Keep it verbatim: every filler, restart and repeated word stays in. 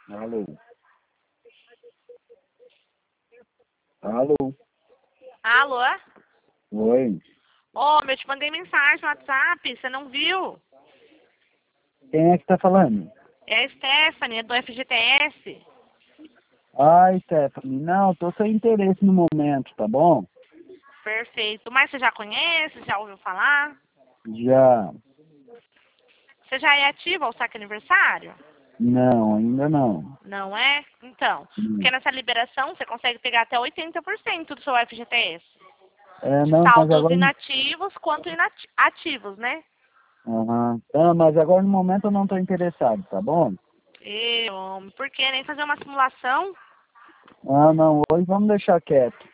Alô? Alô? Alô? Oi? Ô, eu te mandei mensagem no WhatsApp, você não viu? Quem é que tá falando? É a Stephanie, é do F G T S. Ai, Stephanie, não, tô sem interesse no momento, tá bom? Perfeito. Mas você já conhece, já ouviu falar? Já. Você já é ativa ao saque aniversário? Não, ainda não. Não é? Então, porque Hum. nessa liberação você consegue pegar até oitenta por cento do seu F G T S. É, De não, mas saldos agora... inativos quanto inati- ativos, né? Aham. Ah, mas agora no momento eu não tô interessado, tá bom? E, homem, por que nem fazer uma simulação? Ah, não, hoje vamos deixar quieto.